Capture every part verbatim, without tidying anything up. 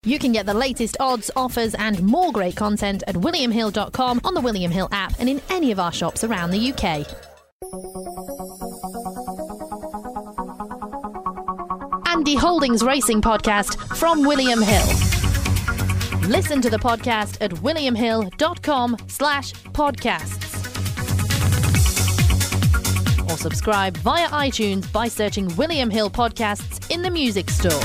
You can get the latest odds, offers and more great content at william hill dot com, on the William Hill app and in any of our shops around the U K. Andy Holdings Racing Podcast from William Hill. Listen to the podcast at william hill dot com slash podcasts. Or subscribe via iTunes by searching William Hill Podcasts in the music store.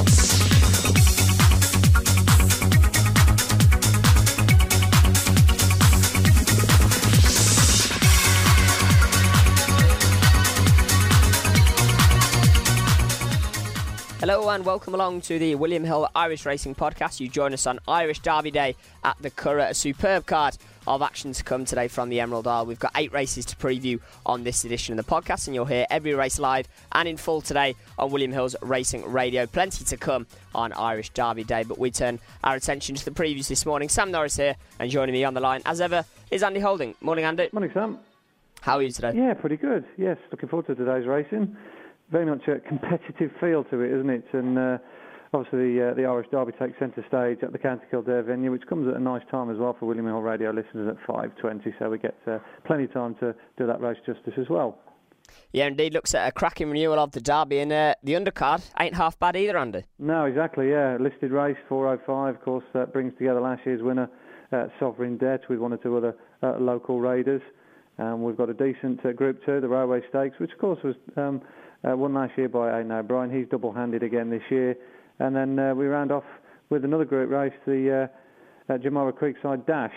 Hello and welcome along to the William Hill Irish Racing Podcast. You join us on Irish Derby Day at the Curragh. A superb card of action to come today from the Emerald Isle. We've got eight races to preview on this edition of the podcast, and you'll hear every race live and in full today on William Hill's Racing Radio. Plenty to come on Irish Derby Day, but we turn our attention to the previews this morning. Sam Norris here, and joining me on the line, as ever, is Andy Holding. Morning, Andy. Morning, Sam. How are you today? Yeah, pretty good. Yes, looking forward to today's racing. Very much a competitive feel to it, isn't it? And uh, obviously the, uh, the Irish Derby takes centre stage at the County Kildare venue, which comes at a nice time as well for William Hill Radio listeners at five twenty, so we get uh, plenty of time to do that race justice as well. Yeah, indeed, looks at a cracking renewal of the Derby, and uh, the undercard ain't half bad either, Andy. No, exactly, yeah. Listed race, four oh five, of course, that brings together last year's winner, uh, Sovereign Debt, with one or two other uh, local raiders. Um, we've got a decent uh, Group two, the Railway Stakes, which of course was... Um, Uh, won last year by Aidan O'Brien. He's double-handed again this year. And then uh, we round off with another group race, the uh, uh, Jamora Creekside Dash,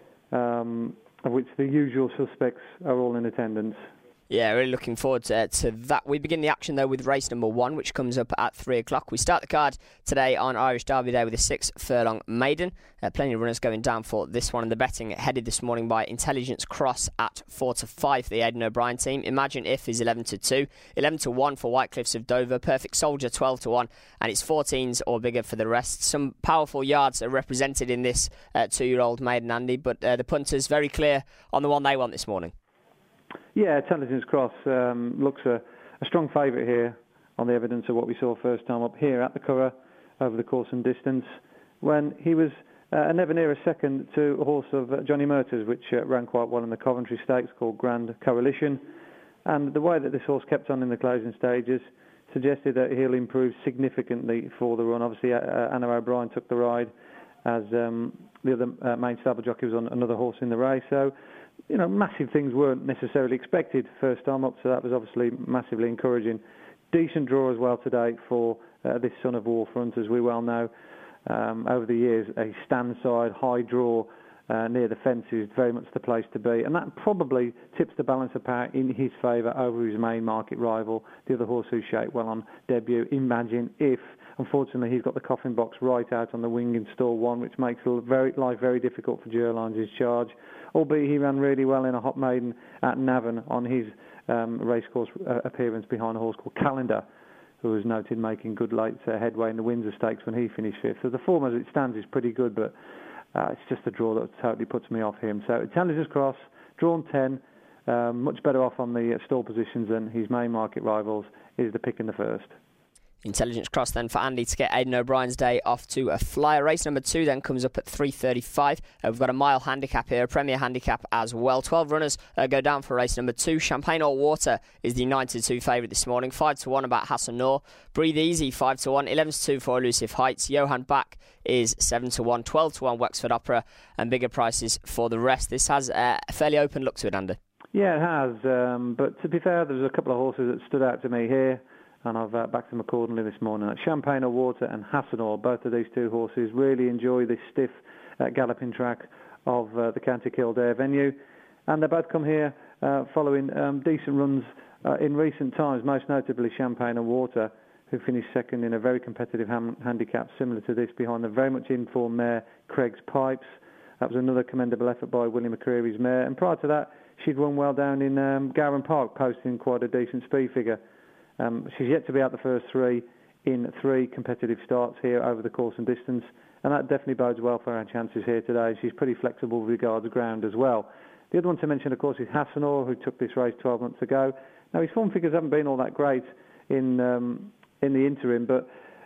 um, of which the usual suspects are all in attendance. Yeah, really looking forward to, to that. We begin the action, though, with race number one, which comes up at three o'clock. We start the card today on Irish Derby Day with a six-furlong maiden. Uh, plenty of runners going down for this one, and the betting headed this morning by Intelligence Cross at four to five for the Aidan O'Brien team. Imagine If is eleven to two, eleven to one for White Cliffs of Dover, Perfect Soldier twelve to one, and it's fourteens or bigger for the rest. Some powerful yards are represented in this uh, two-year-old maiden, Andy, but uh, the punters very clear on the one they want this morning. Yeah, Intelligence Cross um, looks a, a strong favourite here on the evidence of what we saw first time up here at the Curragh over the course and distance, when he was uh, never near a second to a horse of uh, Johnny Murtagh's, which uh, ran quite well in the Coventry Stakes, called Grand Coalition. And the way that this horse kept on in the closing stages suggested that he'll improve significantly for the run. Obviously, uh, Anna O'Brien took the ride as um, the other uh, main stable jockey was on another horse in the race. So, you know, massive things weren't necessarily expected first time up, so that was obviously massively encouraging. Decent draw as well today for uh, this Son of War front, as we well know. Um, over the years, a stand-side, high draw uh, near the fence is very much the place to be, and that probably tips the balance of power in his favour over his main market rival, the other horse who shaped well on debut, Imagine If. Unfortunately, he's got the coffin box right out on the wing in stall one, which makes very, life very difficult for Gerlines' charge. Albeit he ran really well in a hot maiden at Navan on his um, racecourse uh, appearance behind a horse called Calendar, who was noted making good late uh, headway in the Windsor Stakes when he finished fifth. So the form as it stands is pretty good, but uh, it's just a draw that totally puts me off him. So Intelligence Cross, drawn ten, um, much better off on the uh, stall positions than his main market rivals, is the pick in the first. Intelligence Cross then for Andy to get Aidan O'Brien's day off to a flyer. Race number two then comes up at three thirty-five. Uh, we've got a mile handicap here, a Premier handicap as well. twelve runners uh, go down for race number two. Champagne or Water is the nine to two favourite this morning. five to one about Hassan Noor. Breathe Easy five to one. eleven to two for Elusive Heights. Johan Bach is seven to one. twelve to one Wexford Opera, and bigger prices for the rest. This has uh, a fairly open look to it, Andy. Yeah, it has. Um, but to be fair, there's a couple of horses that stood out to me here, and I've uh, backed them accordingly this morning. Champagne or Water and Hassanor, both of these two horses really enjoy this stiff uh, galloping track of uh, the County Kildare venue. And they both come here uh, following um, decent runs uh, in recent times, most notably Champagne or Water, who finished second in a very competitive ham- handicap similar to this behind the very much informed mare Craig's Pipes. That was another commendable effort by William McCreary's mare. And prior to that, she'd won well down in um, Gowan Park, posting quite a decent speed figure. Um, she's yet to be out the first three in three competitive starts here over the course and distance, and that definitely bodes well for our chances here today. She's pretty flexible with regards to ground as well. The other one to mention, of course, is Hassanor, who took this race twelve months ago. Now, his form figures haven't been all that great in um, in the interim, but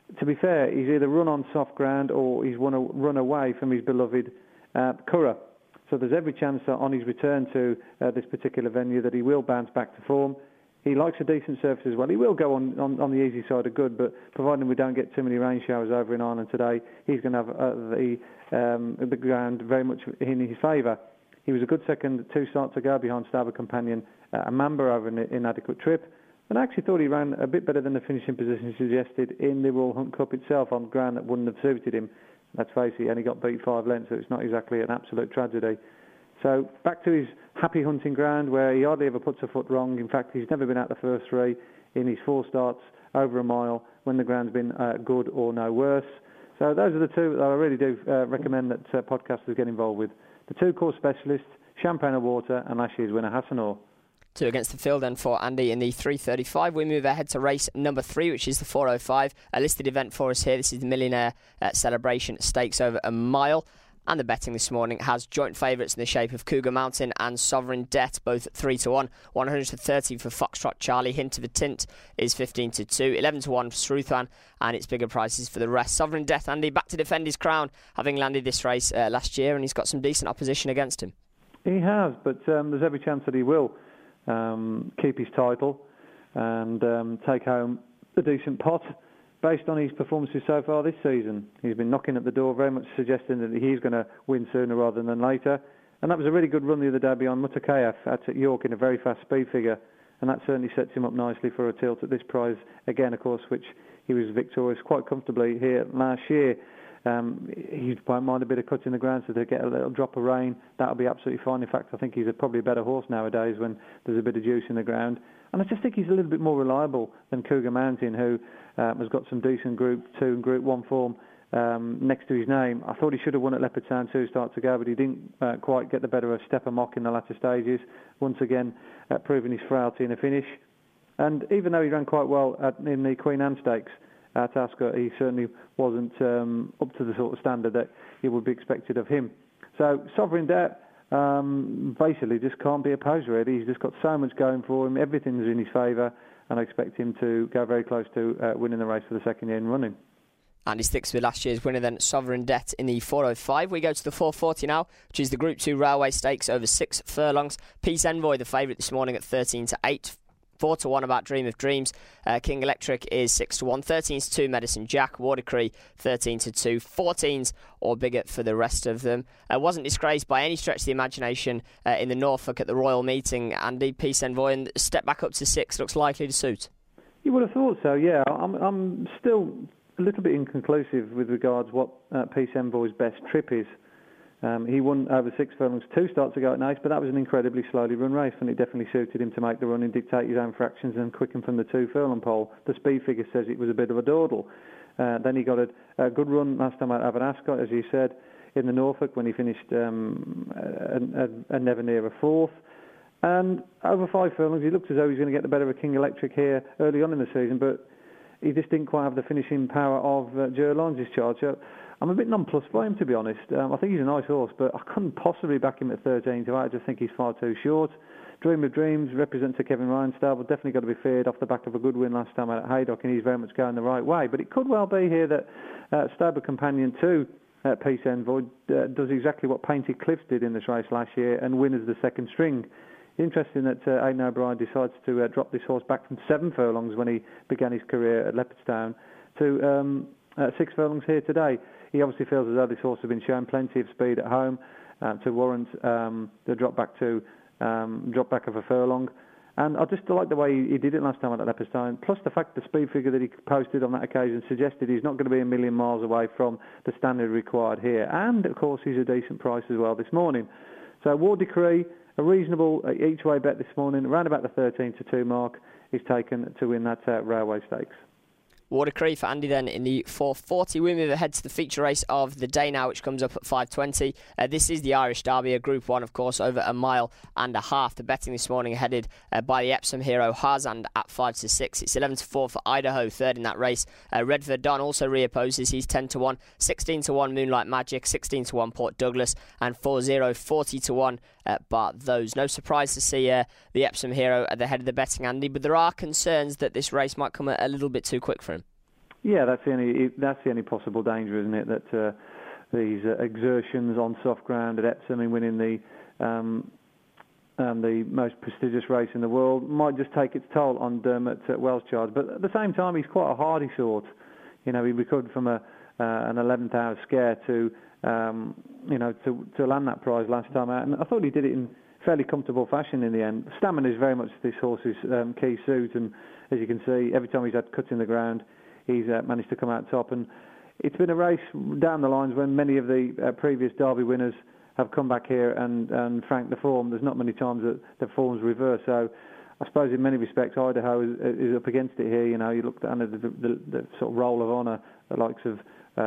to be fair, he's either run on soft ground or he's run, a, run away from his beloved uh, Curragh. So there's every chance that on his return to uh, this particular venue that he will bounce back to form. He likes a decent surface as well. He will go on, on, on the easy side of good, but providing we don't get too many rain showers over in Ireland today, he's going to have uh, the, um, the ground very much in his favour. He was a good second two starts ago behind Starboard Companion, uh, a Mamba over an inadequate trip. And I actually thought he ran a bit better than the finishing position suggested in the Royal Hunt Cup itself on ground that wouldn't have suited him. Let's face it, he only got beat five lengths, so it's not exactly an absolute tragedy. So back to his happy hunting ground where he hardly ever puts a foot wrong. In fact, he's never been out the first three in his four starts over a mile when the ground's been uh, good or no worse. So those are the two that I really do uh, recommend that uh, podcasters get involved with. The two course specialists, Champagne or Water, and last year's winner, Hassanor. Two against the field then for Andy in the three thirty-five. We move ahead to race number three, which is the four oh five. A listed event for us here. This is the Millionaire uh, Celebration Stakes over a mile. And the betting this morning has joint favourites in the shape of Cougar Mountain and Sovereign Debt, both at three to one. one hundred to thirty for Foxtrot Charlie. Hint of a Tint is fifteen to two. eleven to one for Sruthwan, and it's bigger prices for the rest. Sovereign Debt, Andy, back to defend his crown, having landed this race uh, last year, and he's got some decent opposition against him. He has, but um, there's every chance that he will um, keep his title and um, take home a decent pot. Based on his performances so far this season, he's been knocking at the door, very much suggesting that he's going to win sooner rather than later. And that was a really good run the other day beyond Mutakayev at York in a very fast speed figure. And that certainly sets him up nicely for a tilt at this prize again, of course, which he was victorious quite comfortably here last year. Um, he won't mind a bit of cutting the ground, so to get a little drop of rain, that'll be absolutely fine. In fact, I think he's a, probably a better horse nowadays when there's a bit of juice in the ground. And I just think he's a little bit more reliable than Cougar Mountain, who um, has got some decent Group two and Group one form um, next to his name. I thought he should have won at Leopardstown two starts ago, but he didn't uh, quite get the better of Stepper Mock in the latter stages, once again uh, proving his frailty in the finish. And even though he ran quite well at, in the Queen Anne Stakes at Ascot, he certainly wasn't um, up to the sort of standard that it would be expected of him. So Sovereign Debt um, basically just can't be opposed really. He's just got so much going for him, everything's in his favour, and I expect him to go very close to uh, winning the race for the second year in running. And he sticks with last year's winner then, Sovereign Debt, in the four oh five. We go to the four forty now, which is the Group two Railway Stakes over six furlongs. Peace Envoy, the favourite this morning at thirteen to eight. four to one about Dream of Dreams. Uh, King Electric is six to one. thirteen to two Medicine Jack. War Decree thirteen to two. fourteens or bigger for the rest of them. Uh, wasn't disgraced by any stretch of the imagination uh, in the Norfolk at the Royal Meeting. Andy, Peace Envoy, and step back up to six looks likely to suit. You would have thought so, yeah. I'm, I'm still a little bit inconclusive with regards what uh, Peace Envoy's best trip is. Um, he won over six furlongs two starts ago at Nice, but that was an incredibly slowly run race, and it definitely suited him to make the run and dictate his own fractions and quicken from the two furlong pole. The speed figure says it was a bit of a dawdle. Uh, then he got a, a good run last time at Ascot, as you said, in the Norfolk when he finished um, a, a, a never near a fourth. And over five furlongs, he looked as though he was going to get the better of King Electric here early on in the season, but he just didn't quite have the finishing power of uh, Ger Lawrence's charge. So I'm a bit nonplussed by him, to be honest. Um, I think he's a nice horse, but I couldn't possibly back him at thirteen to eight. I just think he's far too short. Dream of Dreams represents a Kevin Ryan stable. Definitely got to be feared off the back of a good win last time at Haydock, and he's very much going the right way. But it could well be here that uh, Stable Companion two, uh, Peace Envoy, uh, does exactly what Painted Cliffs did in this race last year and win as the second string. Interesting that uh, Aidan O'Brien decides to uh, drop this horse back from seven furlongs when he began his career at Leopardstown to um, uh, six furlongs here today. He obviously feels as though this horse has been shown plenty of speed at home uh, to warrant um, the drop back to um, drop back of a furlong. And I just like the way he did it last time at Leopardstown. Plus the fact the speed figure that he posted on that occasion suggested he's not going to be a million miles away from the standard required here. And of course he's a decent price as well this morning. So War Decree, a reasonable uh, each way bet this morning, around about the thirteen to two mark, is taken to win that uh, Railway Stakes. War Decree for Andy then in the four forty. We move ahead to the feature race of the day now, which comes up at five twenty. Uh, this is the Irish Derby, a Group one, of course, over a mile and a half. The betting this morning headed uh, by the Epsom hero Harzand at five to six. It's eleven to four for Idaho, third in that race. Uh, Redford Don also reopposes. He's ten to one. sixteen to one Moonlight Magic, sixteen to one Port Douglas, and four zero, forty to one uh, Bart Those. No surprise to see uh, the Epsom hero at the head of the betting, Andy, but there are concerns that this race might come a, a little bit too quick for him. Yeah, that's the only that's the only possible danger, isn't it? That uh, these uh, exertions on soft ground at Epsom and winning the um, um, the most prestigious race in the world might just take its toll on Dermot uh, Welschard. But at the same time, he's quite a hardy sort. You know, he recovered from a uh, an eleventh hour scare to um, you know to to land that prize last time out, and I thought he did it in fairly comfortable fashion in the end. Stamina is very much this horse's um, key suit, and as you can see, every time he's had cuts in the ground, he's uh, managed to come out top. And it's been a race down the lines when many of the uh, previous Derby winners have come back here and, and franked the form. There's not many times that the form's reversed. So I suppose in many respects Idaho is, is up against it here. You know, you looked at the, the, the, the sort of roll of honour, the likes of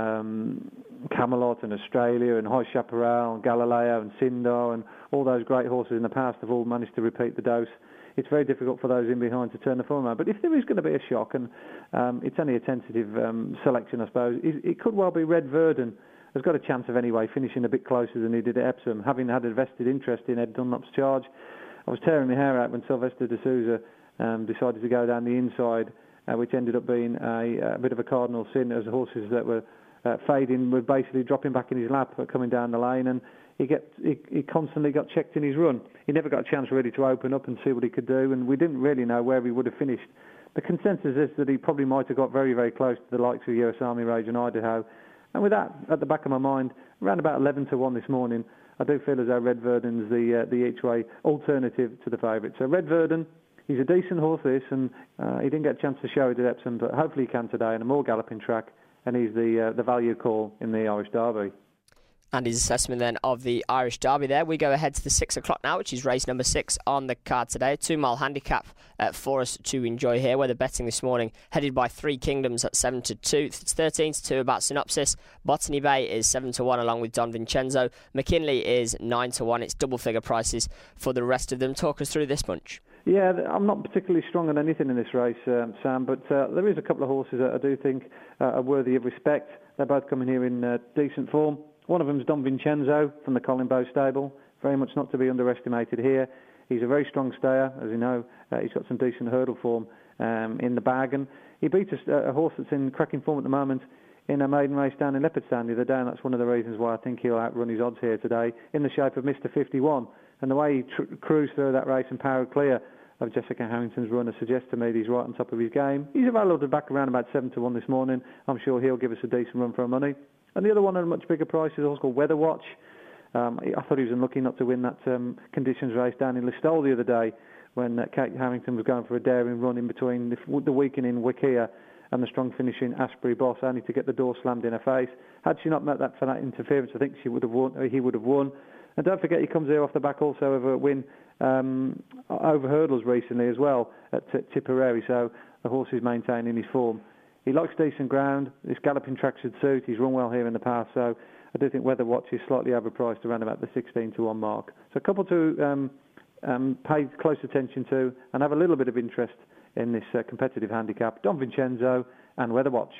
um, Camelot and Australia and High Chaparral and Galileo and Sindar and all those great horses in the past have all managed to repeat the dose. It's very difficult for those in behind to turn the form around. But if there is going to be a shock, and um, it's only a tentative um, selection, I suppose, it, it could well be Red Verdon. Has got a chance of anyway finishing a bit closer than he did at Epsom, having had a vested interest in Ed Dunlop's charge. I was tearing my hair out when Sylvester de Souza um, decided to go down the inside, uh, which ended up being a, a bit of a cardinal sin, as the horses that were uh, fading were basically dropping back in his lap coming down the lane, and he, get, he, he constantly got checked in his run. He never got a chance really to open up and see what he could do, and we didn't really know where he would have finished. The consensus is that he probably might have got very, very close to the likes of U S Army Rage and Idaho. And with that at the back of my mind, around about eleven to one this morning, I do feel as though Red Verdon's the uh, the each-way alternative to the favourite. So Red Verdon, he's a decent horse this, and uh, he didn't get a chance to show it at Epsom, but hopefully he can today on a more galloping track, and he's the uh, the value call in the Irish Derby. And his assessment then of the Irish Derby there. We go ahead to the six o'clock now, which is race number six on the card today. Two-mile handicap uh, for us to enjoy here, where the betting this morning headed by Three Kingdoms at seven to two. It's thirteen to two about Synopsis. Botany Bay is seven to one along with Don Vincenzo. McKinley is nine to one. It's double-figure prices for the rest of them. Talk us through this bunch. Yeah, I'm not particularly strong on anything in this race, um, Sam, but uh, there is a couple of horses that I do think uh, are worthy of respect. They're both coming here in uh, decent form. One of them is Don Vincenzo from the Colin Bow stable, very much not to be underestimated here. He's a very strong stayer, as you know. Uh, he's got some decent hurdle form um, in the bag, and he beat a, a horse that's in cracking form at the moment in a maiden race down in Leopardstown the other day, and that's one of the reasons why I think he'll outrun his odds here today, in the shape of Mister fifty-one. And the way he tr- cruised through that race and powered clear of Jessica Harrington's runner suggests to me that he's right on top of his game. He's available back around about seven to one this morning. I'm sure he'll give us a decent run for our money. And the other one at a much bigger price is also called Weather Watch. Um, I thought he was unlucky not to win that um, conditions race down in Listowel the other day when uh, Kate Harrington was going for a daring run in between the, the weakening Wikia and the strong finishing Asprey Boss, only to get the door slammed in her face. Had she not met that for that interference, I think she would have won, or he would have won. And don't forget, he comes here off the back also of a win um, over hurdles recently as well at T- Tipperary, so the horse is maintaining his form. He likes decent ground. This galloping track should suit. He's run well here in the past, so I do think Weather Watch is slightly overpriced around about the sixteen to one mark. So a couple to um, um, pay close attention to and have a little bit of interest in this uh, competitive handicap. Don Vincenzo and Weather Watch.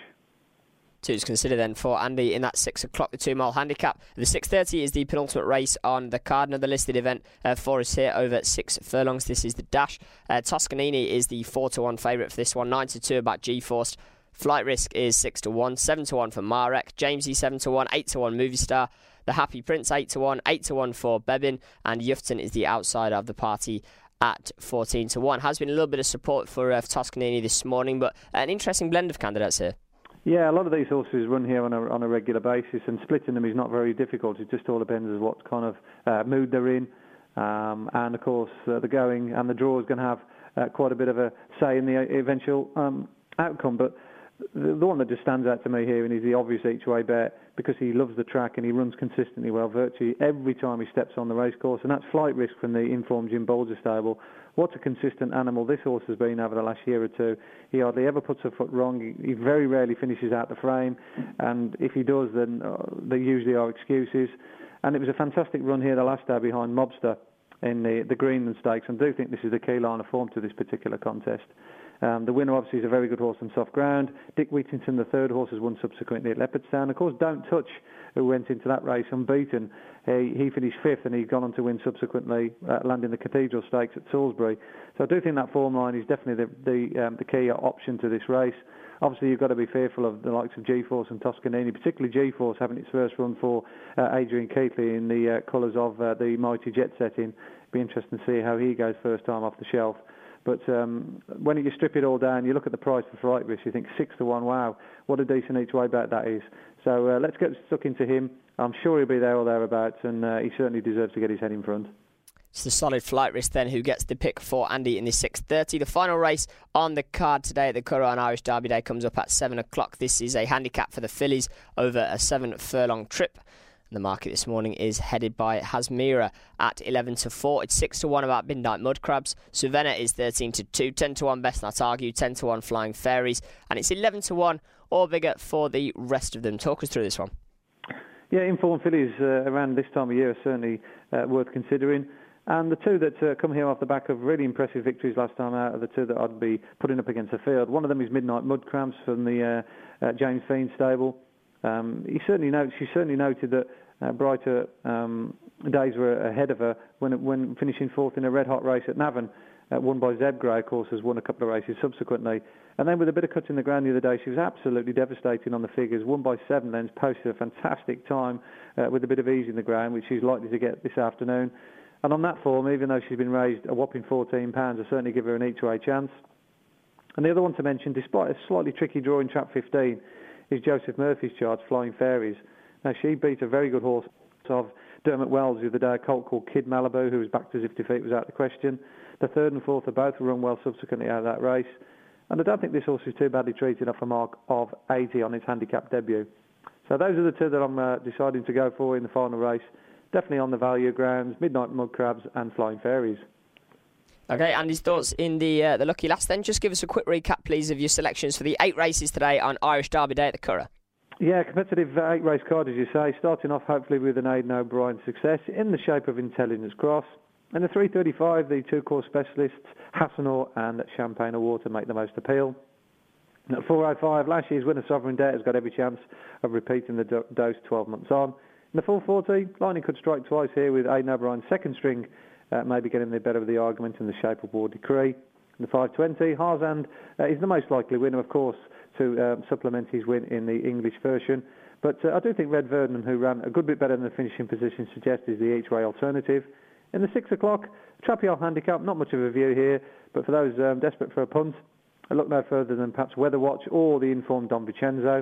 Two to consider then for Andy in that six o'clock, the two-mile handicap. The six thirty is the penultimate race on the card, another listed event uh, for us here over six furlongs. This is the Dash. Uh, Toscanini is the four to one favourite for this one, nine to two about G-Force. Flight Risk is six to one, seven to one for Marek, Jamesy seven to one, eight to one Movie Star, The Happy Prince eight to one, eight to one for Bebin, and Yufton is the outsider of the party at fourteen to one. Has been a little bit of support for uh, Toscanini this morning, but an interesting blend of candidates here. Yeah, a lot of these horses run here on a, on a regular basis, and splitting them is not very difficult. It just all depends on what kind of uh, mood they're in, um, and of course uh, the going and the draw is going to have uh, quite a bit of a say in the eventual um, outcome. But The, the one that just stands out to me here and is the obvious each-way bet, because he loves the track and he runs consistently well virtually every time he steps on the racecourse, and that's Flight Risk from the informed Jim Bolger stable. What a consistent animal this horse has been over the last year or two. He hardly ever puts a foot wrong. He, he very rarely finishes out the frame, and if he does, then uh, there usually are excuses. And it was a fantastic run here the last day behind Mobster in the, the Greenland Stakes, and I do think this is the key line of form to this particular contest. Um, the winner obviously is a very good horse on soft ground. Dick Whittington, the third horse, has won subsequently at Leopardstown. Of course, Don't Touch, who went into that race unbeaten, he, he finished fifth and he's gone on to win subsequently, uh, landing the Cathedral Stakes at Salisbury. So I do think that form line is definitely the the, um, the key option to this race. Obviously, you've got to be fearful of the likes of G-Force and Toscanini, particularly G-Force having its first run for uh, Adrian Keatley in the uh, colours of uh, the Mighty Jet setting. Be interesting to see how he goes first time off the shelf. But um, when you strip it all down, you look at the price for Flight Risk, you think six to one, wow, what a decent each way bet that is. So uh, let's get stuck into him. I'm sure he'll be there or thereabouts, and uh, he certainly deserves to get his head in front. It's the solid Flight Risk then who gets the pick for Andy in the six thirty. The final race on the card today at the Curragh on Irish Derby Day comes up at seven o'clock. This is a handicap for the fillies over a seven furlong trip. The market this morning is headed by Hasmira at eleven to four. It's six to one about Midnight Mud Crabs. Savannah is thirteen to two. ten to one Best Not Argue. ten to one Flying Fairies. And it's eleven to one or bigger for the rest of them. Talk us through this one. Yeah, informed fillies uh, around this time of year are certainly uh, worth considering. And the two that uh, come here off the back of really impressive victories last time out are the two that I'd be putting up against the field. One of them is Midnight Mud Crabs from the uh, uh, James Fiend stable. Um, he certainly notes, she certainly noted that uh, brighter um, days were ahead of her when when finishing fourth in a red-hot race at Navan, uh, won by Zeb Grey, of course, has won a couple of races subsequently. And then with a bit of cut in the ground the other day, she was absolutely devastating on the figures, won by seven lengths, posted a fantastic time uh, with a bit of ease in the ground, which she's likely to get this afternoon. And on that form, even though she's been raised a whopping fourteen pounds, I certainly give her an each-way chance. And the other one to mention, despite a slightly tricky draw in trap fifteen, is Joseph Murphy's charge, Flying Fairies. Now, she beat a very good horse of Dermot Wells the other day, a colt called Kid Malibu, who was backed as if defeat was out of the question. The third and fourth are both run well subsequently out of that race. And I don't think this horse is too badly treated off a mark of eighty on its handicap debut. So those are the two that I'm uh, deciding to go for in the final race. Definitely on the value grounds, Midnight Mud Crabs and Flying Fairies. Okay, Andy's thoughts in the uh, the lucky last then. Just give us a quick recap, please, of your selections for the eight races today on Irish Derby Day at the Curragh. Yeah, competitive uh, eight-race card, as you say, starting off hopefully with an Aidan O'Brien success in the shape of Intelligence Cross. And the three thirty-five, the two-course specialists, Hassanor and Champagne or Water make the most appeal. And at four oh five, last year's winner Sovereign Debt has got every chance of repeating the do- dose twelve months on. In the four forty, Lining could strike twice here with Aidan O'Brien's second string, uh, maybe getting the better of the argument in the shape of War Decree. In the five twenty, Harzand uh, is the most likely winner, of course, to um, supplement his win in the English version. But uh, I do think Red Vernon, who ran a good bit better than the finishing position suggests, is the each-way alternative. In the six o'clock, Trapial handicap, not much of a view here, but for those um, desperate for a punt, I look no further than perhaps Weather Watch or the informed Don Vincenzo.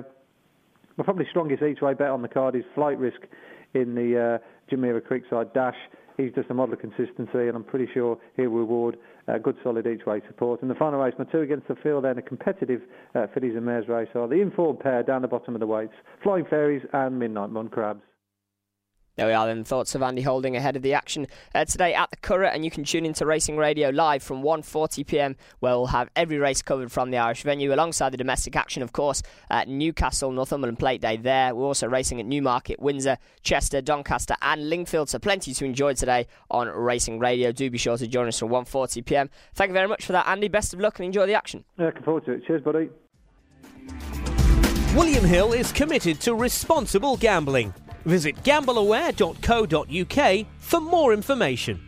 My probably strongest each-way bet on the card is Flight Risk in the uh, Jumeirah Creekside Dash. He's just a model of consistency, and I'm pretty sure he'll reward uh, good, solid each-way support. In the final race, my two against the field, then a competitive uh, fillies and mares race are the informed pair down the bottom of the weights, Flying Fairies and Midnight Mud Crabs. There we are then, thoughts of Andy Holding ahead of the action uh, today at the Curragh, and you can tune into Racing Radio live from one forty p m, where we'll have every race covered from the Irish venue, alongside the domestic action, of course, at Newcastle, Northumberland Plate Day there. We're also racing at Newmarket, Windsor, Chester, Doncaster and Lingfield, so plenty to enjoy today on Racing Radio. Do be sure to join us from one forty p m. Thank you very much for that, Andy. Best of luck and enjoy the action. Yeah, looking forward to it. Cheers, buddy. William Hill is committed to responsible gambling. Visit gamble aware dot co dot uk for more information.